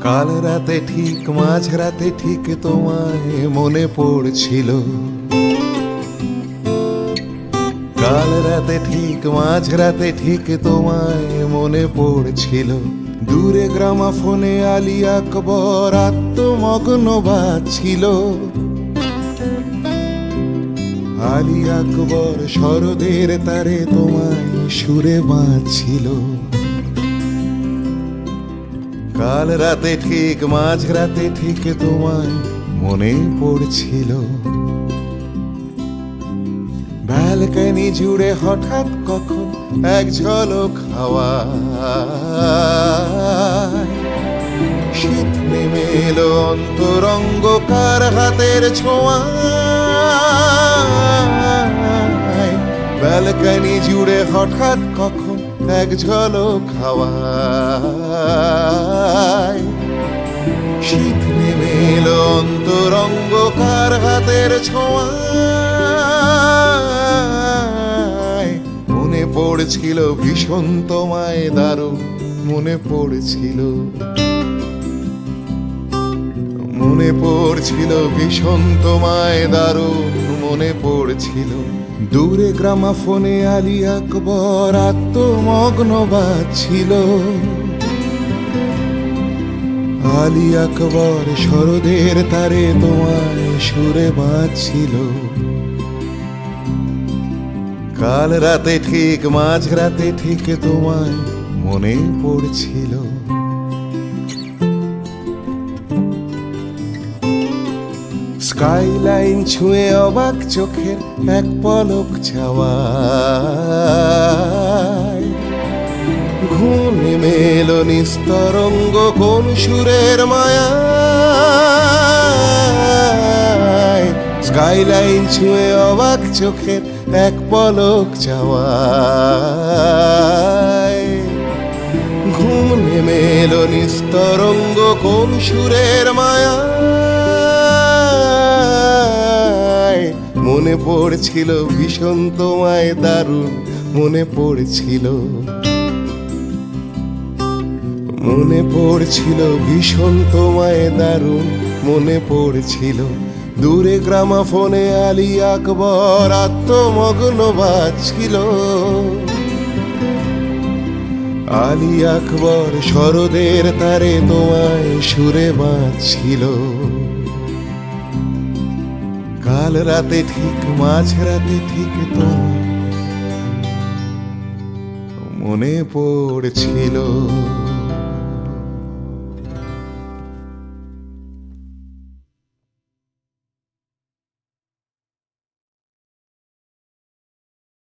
কাল রাতে ঠিক মাঝরাতে ঠিক তোমায় মনে পড়ছিল। কাল রাতে ঠিক মাঝরাতে ঠিক তোমায় মনে পড়ছিল। দূরে গ্রামাফোনে আলী আকবর আত্মমগ্ন বাজছিল। আলী আকবর শরদের তারে তোমায় সুরে বাজছিল। কাল রাতে ঠিক মাঝরাতে ঠিক তোমায় মনে পড়ছিল। ব্যালকনি জুড়ে হঠাৎ কখন এক ঝলক হাওয়া, শীত নেমে এলো অন্তরঙ্গ কার হাতের ছোঁয়ায়। ব্যালকনি জুড়ে হঠাৎ কখন এক ঝলক হাওয়া, শীত নেমে এলো অন্তরঙ্গ কার হাতের ছোঁয়ায়। মনে পড়ছিল ভীষণ তোমায় দারুণ মনে পড়ছিল। মনে পড়ছিল ভীষণ তোমায় দারুণ মনে পড়ছিল। দূরে গ্রামাফোনে আলী আকবর আত্মমগ্ন বাজছিল। আলী আকবর শরদের তারে তোমায় সুরে বাজছিল। কাল রাতে ঠিক মাঝরাতে ঠিক তোমায় মনে পড়ছিল। স্কাইলাইন ছুঁয়ে অবাক চোখের এক পলক ছাওয়ায়, ঘুম নেমে এলো নিস্তরঙ্গ কোন সুরের মায়ায়। স্কাইলাইন ছুঁয়ে অবাক চোখের এক পলক ছাওয়ায়, ঘুম নেমে এলো নিস্তরঙ্গ কোন সুরের মায়ায়। মনে পড়ছিল ভীষণ তোমায় দারুণ মনে পড়ছিল। মনে পড়ছিল ভীষণ তোমায় দারুণ মনে পড়ছিল। দূরে গ্রামাফোনে আলী আকবর আত্মমগ্ন বাজছিল। আলী আকবর শরদের তারে তোমায় সুরে বাজছিল। কাল রাতে ঠিক মাঝরাতে ঠিক তোমায় মনে পড়ছিল।